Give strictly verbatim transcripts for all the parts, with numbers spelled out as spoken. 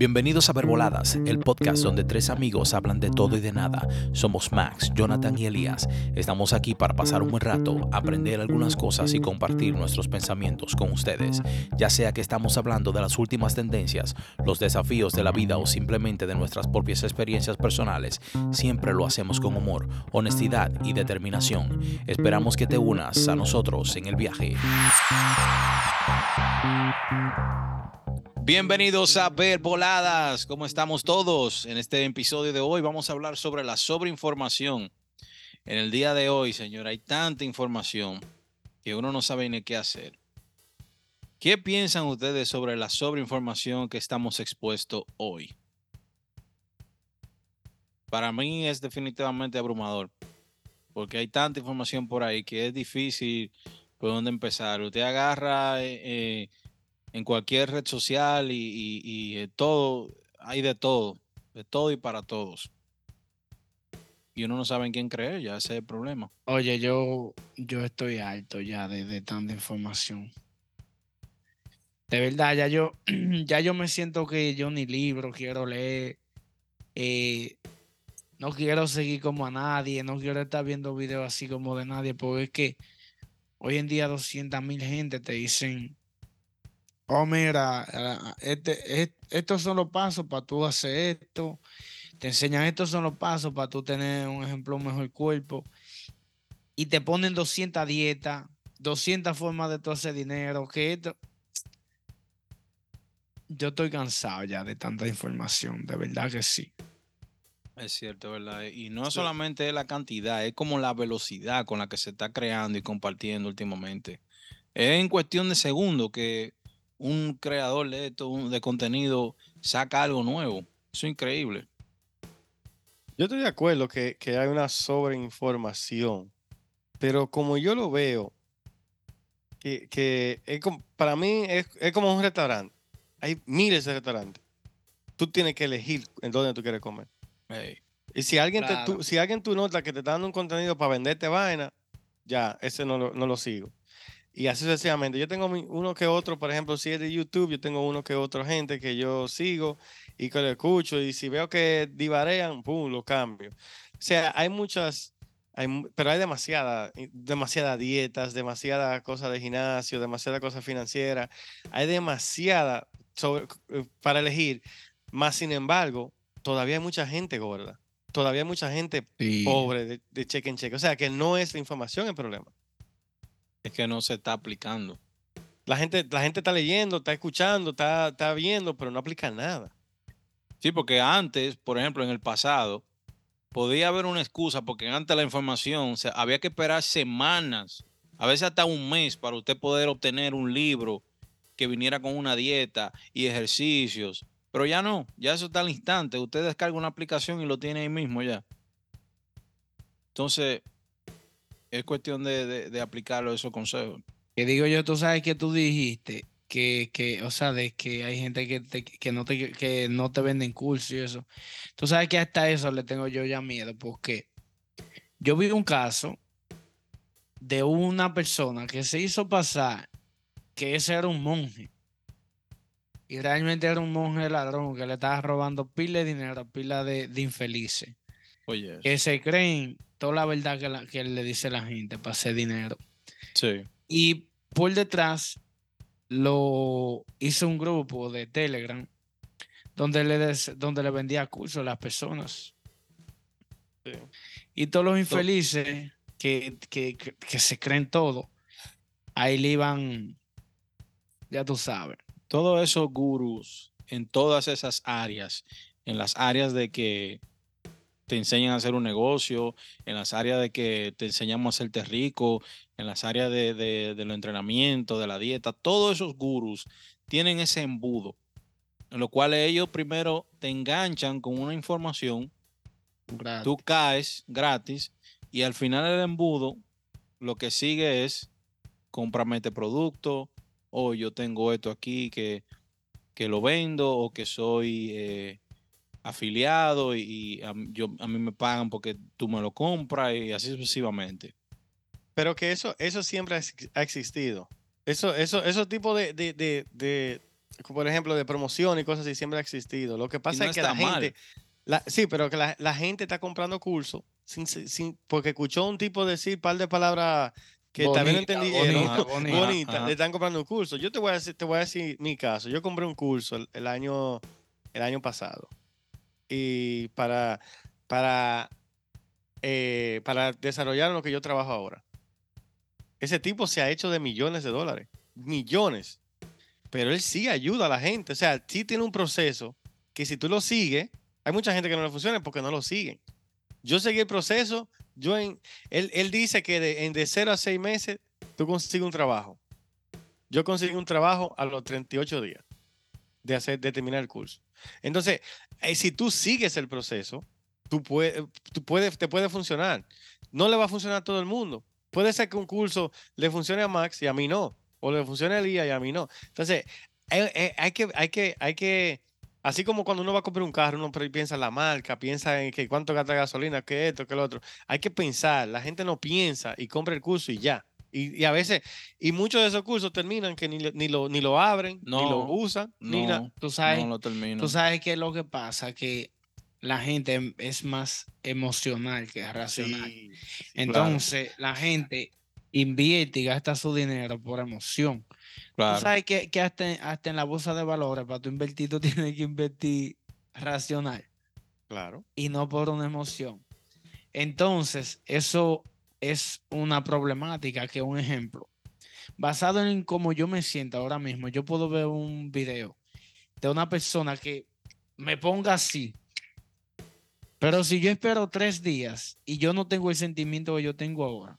Bienvenidos a Verboladas, el podcast donde tres amigos hablan de todo y de nada. Somos Max, Jonathan y Elías. Estamos aquí para pasar un buen rato, aprender algunas cosas y compartir nuestros pensamientos con ustedes. Ya sea que estamos hablando de las últimas tendencias, los desafíos de la vida o simplemente de nuestras propias experiencias personales, siempre lo hacemos con humor, honestidad y determinación. Esperamos que te unas a nosotros en el viaje. Bienvenidos a Verboladas, ¿cómo estamos todos? En este episodio de hoy vamos a hablar sobre la sobreinformación. En el día de hoy, señor, hay tanta información que uno no sabe ni qué hacer. ¿Qué piensan ustedes sobre la sobreinformación que estamos expuestos hoy? Para mí es definitivamente abrumador, porque hay tanta información por ahí que es difícil por dónde empezar. Usted agarra... Eh, eh, en cualquier red social y, y, y eh, todo, hay de todo, de todo y para todos. Y uno no sabe en quién creer, ya ese es el problema. Oye, yo, yo estoy harto ya de, de tanta información. De verdad, ya yo, ya yo me siento que yo ni libro quiero leer, eh, no quiero seguir como a nadie, no quiero estar viendo videos así como de nadie, porque es que hoy en día doscientas mil gente te dicen, oh mira, ah, este, es- estos son los pasos para tú hacer esto, te enseñan estos son los pasos para tú tener un ejemplo, un mejor cuerpo, y te ponen doscientas dietas, doscientas formas de tú hacer dinero, que esto, yo estoy cansado ya de tanta información, de verdad que sí. Es cierto, ¿verdad? Y no Sí. solamente es la cantidad, es como la velocidad con la que se está creando y compartiendo últimamente. Es en cuestión de segundos que un creador de esto, un- de contenido, saca algo nuevo. Eso es increíble. Yo estoy de acuerdo que, que hay una sobreinformación, pero como yo lo veo, que, que es como- para mí es, es como un restaurante. Hay miles de restaurantes. Tú tienes que elegir en dónde tú quieres comer. Hey, Y si alguien te, Claro. tú, si alguien tú notas que te está dando un contenido para venderte vaina, ya, ese no lo, no lo sigo. Y así sucesivamente. Yo tengo mi- uno que otro, por ejemplo, si es de YouTube, yo tengo uno que otro gente que yo sigo y que lo escucho. Y si veo que divarean, pum, lo cambio. O sea, hay muchas, hay, mu- pero hay demasiada, demasiadas dietas, demasiadas cosas de gimnasio, demasiadas cosas financieras. Hay demasiada sobre- eh, para elegir. Más sin embargo, todavía hay mucha gente gorda. Todavía hay mucha gente Sí. pobre de, de cheque en cheque. O sea, que no es la información el problema. es que no se está aplicando. La gente, la gente está leyendo, está escuchando, está, está viendo, pero no aplica nada. Sí, porque antes, por ejemplo, en el pasado, podía haber una excusa porque antes la información, o sea, había que esperar semanas, a veces hasta un mes para usted poder obtener un libro que viniera con una dieta y ejercicios. Pero ya no, ya eso está al instante. Usted descarga una aplicación y lo tiene ahí mismo ya. Entonces, es cuestión de, de, de aplicarlo esos consejos. Que digo yo, tú sabes que tú dijiste que, que, o sea, de que hay gente que, te- que no te, que no te venden cursos y eso. Tú sabes que hasta eso le tengo yo ya miedo, porque yo vi un caso de una persona que se hizo pasar que ese era un monje. Y realmente era un monje ladrón que le estaba robando pila de dinero, pila de, de infelices. Oye, Que eso. se creen toda la verdad que, la- que le dice la gente para hacer dinero. Sí. Y por detrás lo hizo un grupo de Telegram donde le, des- donde le vendía cursos a las personas. Sí. Y todos los To- infelices que, que, que, que se creen todo, ahí le iban, ya tú sabes. Todos esos gurús en todas esas áreas, en las áreas de que te enseñan a hacer un negocio, en las áreas de que te enseñamos a hacerte rico, en las áreas de, de, de los entrenamientos, de la dieta, todos esos gurús tienen ese embudo, en lo cual ellos primero te enganchan con una información, tú Gratis. caes gratis y al final del embudo lo que sigue es cómprame este producto o yo tengo esto aquí que, que lo vendo o que soy... eh, afiliado y, y a, yo, a mí me pagan porque tú me lo compras y así sucesivamente. Pero que eso, eso siempre ha ex- ha existido. Eso, eso, esos tipos de, de, de, de, por ejemplo, de promoción y cosas así, siempre ha existido. Lo que pasa no es que la está mal. gente, la, sí, pero que la, la gente está comprando cursos sin, sin, sin- porque escuchó un tipo decir un par de palabras que tal vez no Bonita, entendieron, bonita, Ajá, bonita. ajá, bonitas, ajá. le están comprando un curso. Yo te voy a decir, te voy a decir mi caso. Yo compré un curso el, el año, el año pasado y para, para, eh, para desarrollar lo que yo trabajo ahora. Ese tipo se ha hecho de millones de dólares, millones, pero él sí ayuda a la gente. O sea, sí tiene un proceso que si tú lo sigues, hay mucha gente que no le funciona porque no lo siguen. Yo seguí el proceso, yo en, él, él dice que de, en de cero a seis meses tú consigues un trabajo. Yo conseguí un trabajo a los treinta y ocho días de, hacer, de terminar el curso. Entonces, eh, si tú sigues el proceso, tú, puedes, tú puedes, te puede funcionar. No le va a funcionar a todo el mundo. Puede ser que un curso le funcione a Max y a mí no. O le funcione a Elías y a mí no. Entonces, eh, eh, hay que, hay que, hay que, así como cuando uno va a comprar un carro, uno pre- piensa en la marca, piensa en que cuánto gasta gasolina, que esto, que lo otro. Hay que pensar. La gente no piensa y compra el curso y ya. Y, y a veces, y muchos de esos cursos terminan que ni, lo- ni, lo, ni lo abren, ni lo No, usan, ni nada. no, Tú no sabes, lo tú termino. sabes qué es lo que pasa, que la gente es más emocional que racional. Sí, sí, Claro, Entonces, la gente invierte y gasta su dinero por emoción. Tú claro. sabes que, que hasta, hasta en la bolsa de valores, para tú invertir, tú tienes que invertir racional claro. y no por una emoción. Entonces, eso es una problemática, que un ejemplo, basado en cómo yo me siento ahora mismo, yo puedo ver un video de una persona que me ponga así, pero si yo espero tres días y yo no tengo el sentimiento que yo tengo ahora,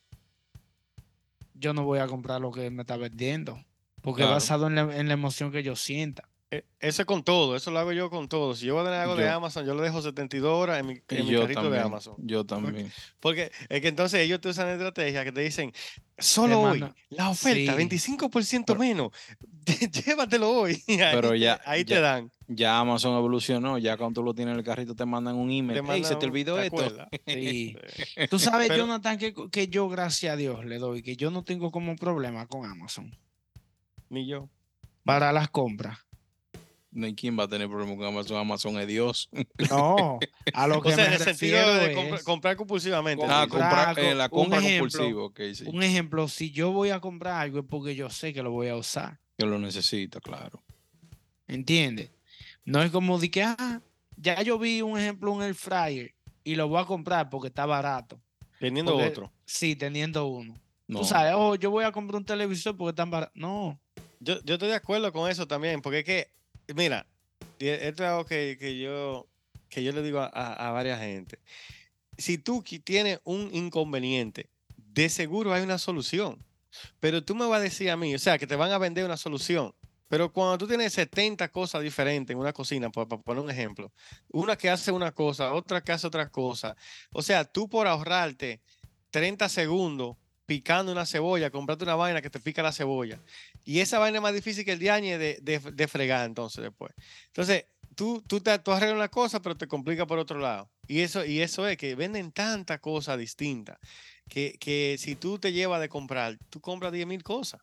yo no voy a comprar lo que me está vendiendo, porque es Claro. basado en la, en la emoción que yo sienta. E- Eso es con todo, eso lo hago yo con todo. Si yo voy a tener algo de Yo, Amazon, yo lo dejo setenta y dos horas en mi, y en mi yo carrito de también, Amazon. yo Porque, también. porque es que entonces ellos te usan estrategias que te dicen, Te solo hoy, manda, la oferta, sí, veinticinco por ciento Pero, menos, llévatelo hoy. Y ahí pero te, ya, ahí te ya, dan, ya Amazon evolucionó. Ya cuando tú lo tienes en el carrito te mandan un email. te Hey, se mandan, te un- olvidó ¿te esto. acuerdas? sí. Sí. Tú sabes, Pero Jonathan, que, que yo, gracias a Dios, le doy, que yo no tengo como problema con Amazon ni yo. para las compras. No hay quién va a tener problemas con Amazon. Amazon es Dios. No, a lo O que sea, en me el sentido refiero de compra- es comprar compulsivamente, tú Ah, dices. comprar, comprar, eh, co- la un compra ejemplo, compulsiva, ok, sí. un ejemplo, si yo voy a comprar algo es porque yo sé que lo voy a usar, Que lo necesita, claro. ¿entiendes? No es como de que, ah, ya yo vi un ejemplo, un air fryer y lo voy a comprar porque está barato, Teniendo porque otro. sí, teniendo uno. Tú No, sabes, oh, yo voy a comprar un televisor porque está barato. No, Yo, yo estoy de acuerdo con eso también, porque es que, mira, y esto es algo que, que yo, que yo le digo a, a- a varias gente. Si tú qui- tienes un inconveniente, de seguro hay una solución. Pero tú me vas a decir a mí, o sea, que te van a vender una solución. Pero cuando tú tienes setenta cosas diferentes en una cocina, para poner un ejemplo, una que hace una cosa, otra que hace otra cosa. O sea, tú por ahorrarte treinta segundos picando una cebolla, comprarte una vaina que te pica la cebolla. Y esa vaina es más difícil que el diañe de, de, de fregar entonces después. Entonces, tú, tú, te, tú arreglas una cosa, pero te complica por otro lado. Y eso, y eso es que venden tantas cosas distintas que, que si tú te llevas de comprar, tú compras diez mil cosas.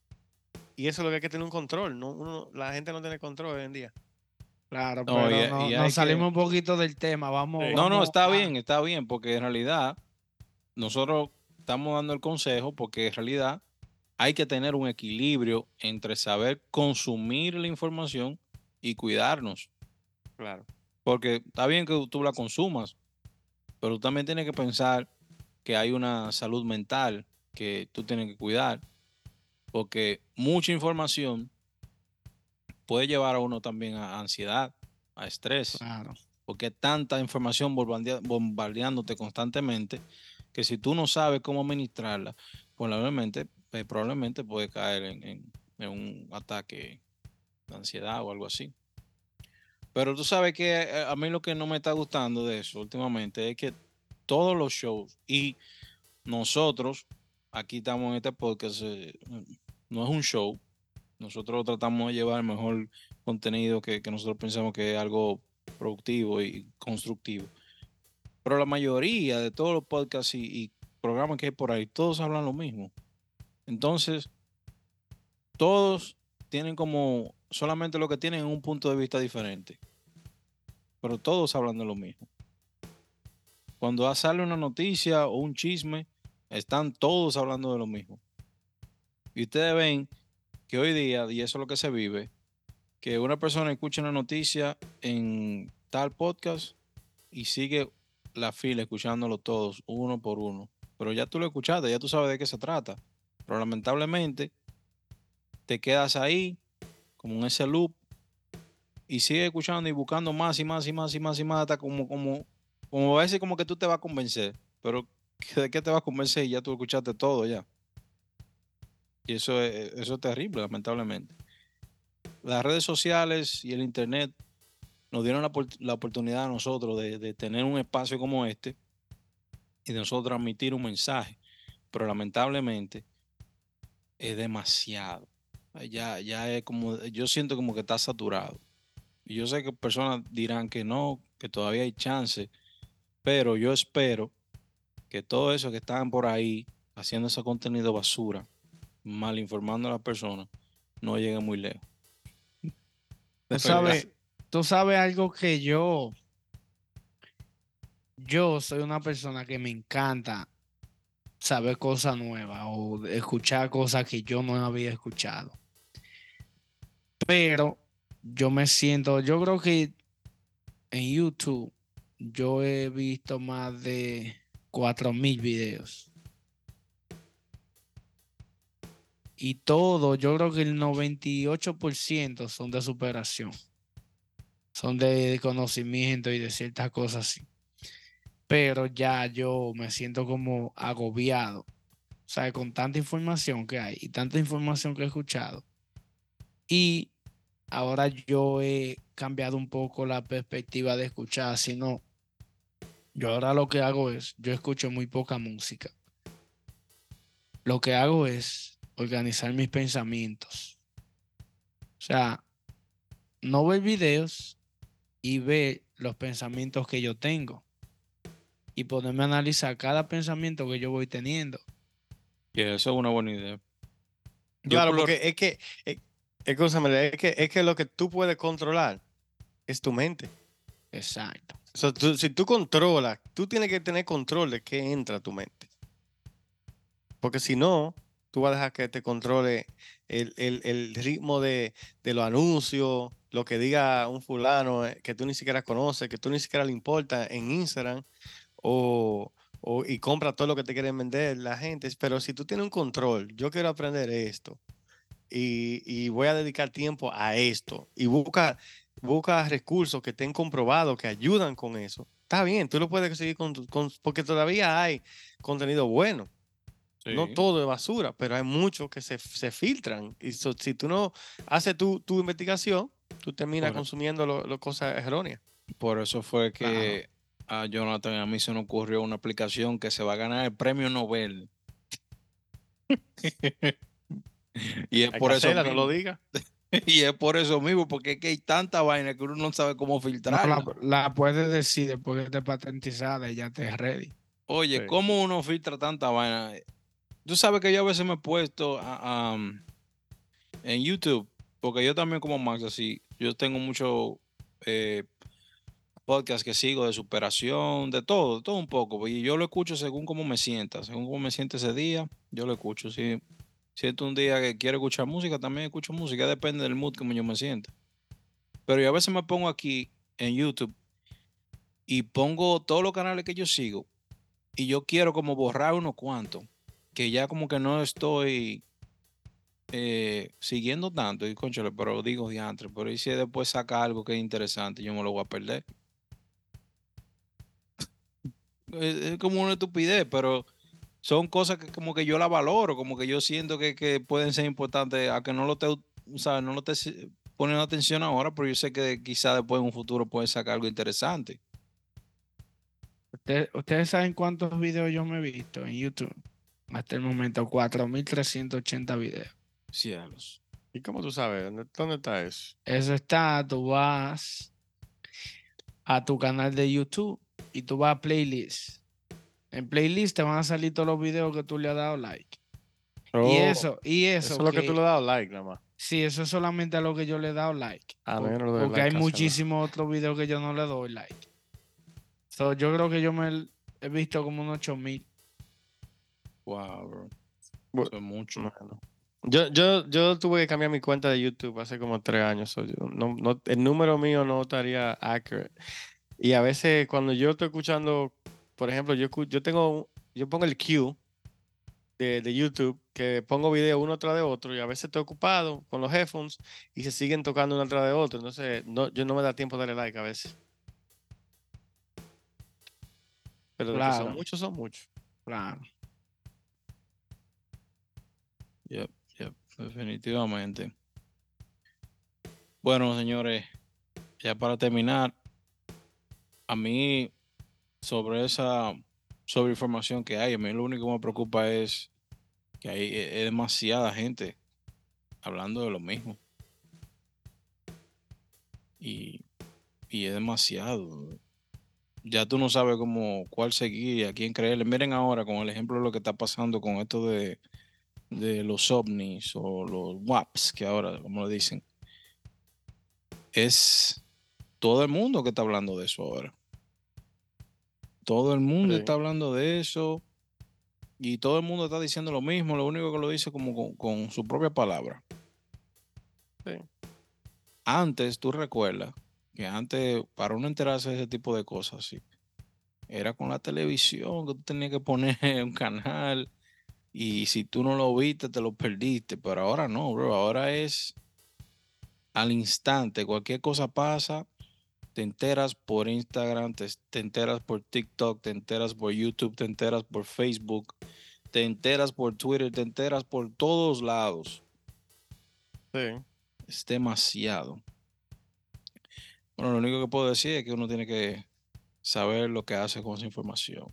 Y eso es lo que hay que tener un control. ¿No? Uno, la gente no tiene control hoy en día. claro, no, y, pero no, y nos hay que... salimos un poquito del tema. Vamos, Sí. No, no, vamos está a, bien, está bien, porque en realidad nosotros estamos dando el consejo porque en realidad hay que tener un equilibrio entre saber consumir la información y cuidarnos. Claro. Porque está bien que tú la consumas, pero tú también tienes que pensar que hay una salud mental que tú tienes que cuidar, porque mucha información puede llevar a uno también a ansiedad, a estrés, claro. porque hay tanta información bombardea- bombardeándote constantemente que si tú no sabes cómo administrarla, probablemente, pues, probablemente puede caer en, en- en un ataque de ansiedad o algo así. Pero tú sabes que eh, a mí lo que no me está gustando de eso últimamente es que todos los shows y nosotros, aquí estamos en este podcast, eh, no es un show, nosotros tratamos de llevar el mejor contenido que, que nosotros pensamos que es algo productivo y constructivo. Pero la mayoría de todos los podcasts y, y programas que hay por ahí, todos hablan lo mismo. Entonces, todos tienen como solamente lo que tienen es un punto de vista diferente. Pero todos hablan de lo mismo. Cuando sale una noticia o un chisme, están todos hablando de lo mismo. Y ustedes ven que hoy día, y eso es lo que se vive, que una persona escucha una noticia en tal podcast y sigue la fila escuchándolo todos, uno por uno. Pero ya tú lo escuchaste, ya tú sabes de qué se trata. Pero lamentablemente te quedas ahí, como en ese loop, y sigues escuchando y buscando más y más y más y más y más, hasta como, como, como a veces como que tú te vas a convencer. Pero ¿de qué te vas a convencer? Ya tú escuchaste todo ya. Y eso es, eso es terrible, lamentablemente. Las redes sociales y el internet nos dieron la, la oportunidad a nosotros de, de tener un espacio como este y de nosotros transmitir un mensaje. Pero lamentablemente es demasiado. Ya, ya es como, yo siento como que está saturado. Y yo sé que personas dirán que no, que todavía hay chance, pero yo espero que todo eso que están por ahí haciendo ese contenido basura, mal informando a las personas, no llegue muy lejos. Tú sabes, tú sabes algo que yo, yo soy una persona que me encanta saber cosas nuevas o escuchar cosas que yo no había escuchado. Pero yo me siento, yo creo que en YouTube yo he visto más de cuatro mil videos. Y todo, yo creo que el noventa y ocho por ciento son de superación. Son de conocimiento y de ciertas cosas así. Pero ya yo me siento como agobiado. O sea, con tanta información que hay y tanta información que he escuchado. Y ahora yo he cambiado un poco la perspectiva de escuchar, sino yo ahora lo que hago es, yo escucho muy poca música. Lo que hago es organizar mis pensamientos. O sea, no ver videos y ver los pensamientos que yo tengo y poderme analizar cada pensamiento que yo voy teniendo. Y eso es una buena idea. Claro, porque es que, es, escúchame, es que, es que lo que tú puedes controlar es tu mente. Exacto. O sea, tú, si tú controlas, tú tienes que tener control de qué entra a tu mente. Porque si no, tú vas a dejar que te controle el, el, el ritmo de, de los anuncios, lo que diga un fulano eh, que tú ni siquiera conoces, que tú ni siquiera le importa en Instagram, o, o, y compra todo lo que te quieren vender la gente. Pero si tú tienes un control, yo quiero aprender esto y, y voy a dedicar tiempo a esto y busca, busca recursos que estén comprobados que ayudan con eso. Está bien, tú lo puedes seguir con, con porque todavía hay contenido bueno. Sí. No todo es basura, pero hay muchos que se, se filtran. Y so, si tú no haces tu, tu investigación, tú terminas por, consumiendo lo, lo cosas erróneas. Por eso fue que claro. a Jonathan a mí se nos ocurrió una aplicación que se va a ganar el premio Nobel. Y es hay por eso hacerla, mismo. No lo diga. Y es por eso mismo, porque es que hay tanta vaina que uno no sabe cómo filtrar. No, la, la puedes decir después que esté patentizada y ya estés ready. Oye, sí. ¿Cómo uno filtra tanta vaina? Tú sabes que yo a veces me he puesto a, a, en YouTube, porque yo también como Max, así, yo tengo muchos eh, podcasts que sigo de superación, de todo, de todo un poco, y yo lo escucho según cómo me sienta, según cómo me siente ese día, yo lo escucho. Si siento un día que quiero escuchar música, también escucho música, depende del mood como yo me sienta. Pero yo a veces me pongo aquí en YouTube y pongo todos los canales que yo sigo y yo quiero como borrar unos cuantos que ya como que no estoy eh, siguiendo tanto y conchole, pero digo diantre, pero y si después saca algo que es interesante, yo me lo voy a perder. es, es como una estupidez, pero son cosas que como que yo la valoro, como que yo siento que, que pueden ser importantes, a que no lo te, o sea, no lo te poniendo atención ahora, pero yo sé que quizá después en un futuro puede sacar algo interesante. Usted, ¿Ustedes saben cuántos videos yo me he visto en YouTube? Hasta el momento, cuatro mil trescientos ochenta videos. Cielos. ¿Y cómo tú sabes? ¿Dónde, dónde está eso? Eso está, tú vas a tu canal de YouTube y tú vas a playlist. En playlist te van a salir todos los videos que tú le has dado like. Oh, y eso, y eso. Eso es lo que, que tú le has dado like nada más. Sí, eso es solamente a lo que yo le he dado like. Ah, no, Por- yo no le doy porque like hay casi a nada. muchísimos otros videos que yo no le doy like. So, yo creo que yo me he visto como unos ocho mil. Wow, bro. Bu- Eso es mucho. Bueno. Yo, yo, yo tuve que cambiar mi cuenta de YouTube hace como tres años. so yo no, no, el número mío no estaría accurate. Y a veces cuando yo estoy escuchando, por ejemplo, yo, escu- yo tengo, yo pongo el queue de, de YouTube, que pongo video uno tras de otro, y a veces estoy ocupado con los headphones y se siguen tocando uno tras de otro. Entonces, no, yo no me da tiempo de darle like a veces. Pero de que son Claro, muchos, son muchos. claro. Yep, yep, definitivamente. Bueno, señores, ya para terminar, a mí sobre esa sobre información que hay, a mí lo único que me preocupa es que hay es es demasiada gente hablando de lo mismo. Y, y es demasiado. Ya tú no sabes cómo cuál seguir y a quién creerle. Miren ahora con el ejemplo de lo que está pasando con esto de, de los ovnis o los W A Ps, que ahora, como le dicen, es todo el mundo que está hablando de eso ahora. Todo el mundo Sí. está hablando de eso y todo el mundo está diciendo lo mismo, lo único que lo dice como con, con su propia palabra. Sí. Antes, tú recuerdas que antes, para uno enterarse de ese tipo de cosas, sí, era con la televisión, que tú tenías que poner un canal y si tú no lo viste, te lo perdiste. Pero ahora no, bro. Ahora es al instante. Cualquier cosa pasa, te enteras por Instagram, te, te enteras por TikTok, te enteras por YouTube, te enteras por Facebook, te enteras por Twitter, te enteras por todos lados. Sí. Es demasiado. Bueno, lo único que puedo decir es que uno tiene que saber lo que hace con esa información.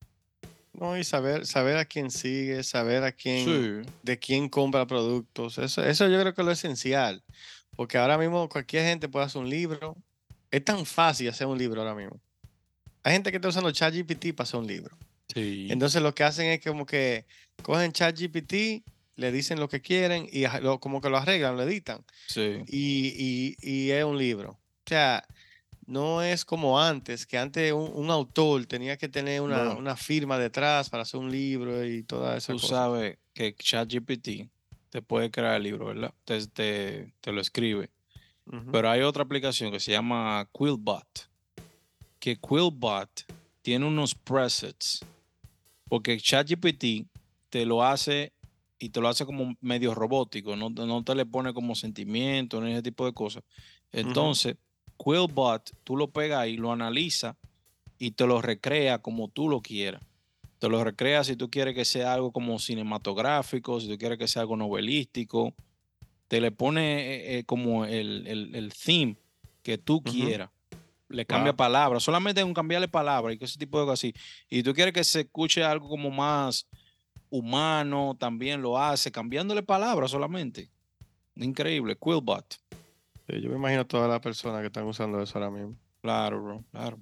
No, y saber, saber a quién sigue, saber a quién, Sí, de quién compra productos. Eso, eso yo creo que es lo esencial. Porque ahora mismo cualquier gente puede hacer un libro. Es tan fácil hacer un libro ahora mismo. Hay gente que está usando ChatGPT para hacer un libro. sí. Entonces lo que hacen es como que cogen ChatGPT, le dicen lo que quieren y aj- lo- como que lo arreglan, lo editan. Sí. Y, y, y es un libro. O sea, no es como antes, que antes un, un autor tenía que tener una, Bro. una firma detrás para hacer un libro y todas esas Tú cosas. sabes que ChatGPT te puede crear el libro, ¿verdad? Te, te, te lo escribe. Ujú. Pero hay otra aplicación que se llama Quillbot. Que Quillbot tiene unos presets. Porque ChatGPT te lo hace y te lo hace como medio robótico. No, no te le pone como sentimiento ni ese tipo de cosas. Entonces, Quillbot, tú lo pegas ahí, lo analiza y te lo recrea como tú lo quieras. Te lo recrea si tú quieres que sea algo como cinematográfico, si tú quieres que sea algo novelístico. Te le pone eh, eh, como el, el, el theme que tú Ujú. quieras. Le cambia Wow. palabras, solamente un cambiarle palabras y que ese tipo de cosas así. Y tú quieres que se escuche algo como más humano, también lo hace, cambiándole palabras solamente. Increíble, Quillbot. Sí, yo me imagino todas las personas que están usando eso ahora mismo. Claro, bro, claro.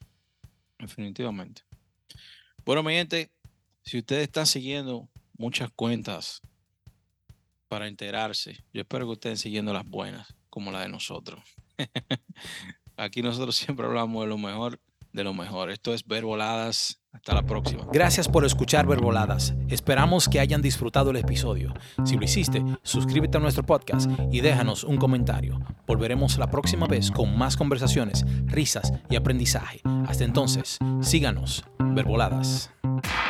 Definitivamente. Bueno, mi gente, si ustedes están siguiendo muchas cuentas para enterarse, yo espero que ustedes siguiendo las buenas, como la de nosotros. Aquí nosotros siempre hablamos de lo mejor, de lo mejor. Esto es Verboladas. Hasta la próxima. Gracias por escuchar Verboladas. Esperamos que hayan disfrutado el episodio. Si lo hiciste, suscríbete a nuestro podcast y déjanos un comentario. Volveremos la próxima vez con más conversaciones, risas y aprendizaje. Hasta entonces, síganos, Verboladas.